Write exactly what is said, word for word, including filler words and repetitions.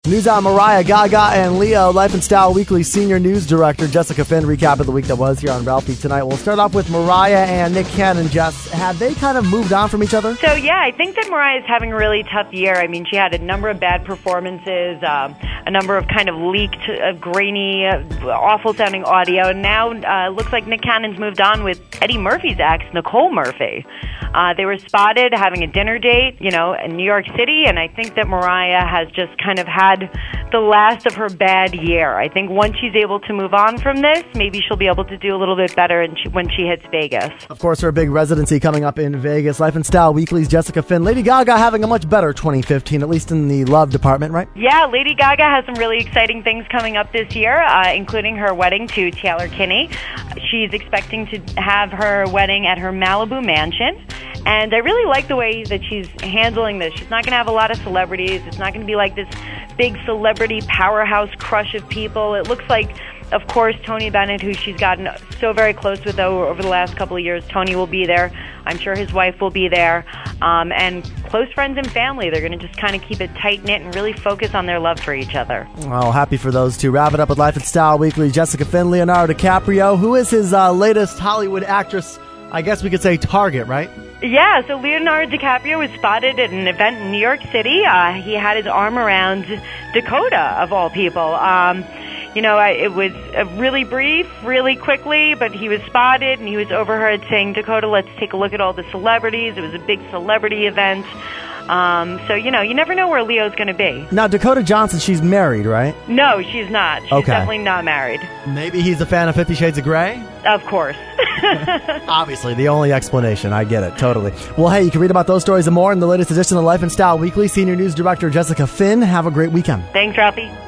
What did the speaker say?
News on Mariah, Gaga, and Leo. Life and Style Weekly Senior News Director Jessica Finn recapping the week that was here on Ralphie tonight. We'll start off with Mariah and Nick Cannon. Jess, have they kind of moved on from each other? So, yeah, I think that Mariah's having a really tough year. I mean, she had a number of bad performances, um, a number of kind of leaked, uh, grainy, uh, awful-sounding audio, and now uh, looks like Nick Cannon's moved on with Eddie Murphy's ex, Nicole Murphy. Uh, they were spotted having a dinner date, you know, in New York City, and I think that Mariah has just kind of had the last of her bad year. I think once she's able to move on from this, maybe she'll be able to do a little bit better in she, when she hits Vegas. Of course, her big residency coming up in Vegas. Life and Style Weekly's Jessica Finn. Lady Gaga having a much better twenty fifteen, at least in the love department, right? Yeah, Lady Gaga has some really exciting things coming up this year, uh, including her wedding to Taylor Kinney. She's expecting to have her wedding at her Malibu mansion. And I really like the way that she's handling this. She's not going to have a lot of celebrities. It's not going to be like this big celebrity powerhouse crush of people. It looks like, of course, Tony Bennett, who she's gotten so very close with over, over the last couple of years. Tony will be there. I'm sure his wife will be there. Um, and close friends and family. They're going to just kind of keep it tight-knit and really focus on their love for each other. Well, happy for those two. Wrap it up with Life and Style Weekly. Jessica Finn, Leonardo DiCaprio. Who is his uh, latest Hollywood actress? I guess we could say target, right? Yeah, so Leonardo DiCaprio was spotted at an event in New York City. Uh, he had his arm around Dakota, of all people. Um, you know, it was uh, really brief, really quickly, but he was spotted, and he was overheard saying, Dakota, let's take a look at all the celebrities. It was a big celebrity event. Um, so, you know, you never know where Leo's going to be. Now, Dakota Johnson, she's married, right? No, she's not. She's okay. definitely not married. Maybe he's a fan of Fifty Shades of Grey? Of course. Obviously, the only explanation. I get it, totally. Well, hey, you can read about those stories and more in the latest edition of Life and Style Weekly. Senior News Director Jessica Finn. Have a great weekend. Thanks, Ralphie.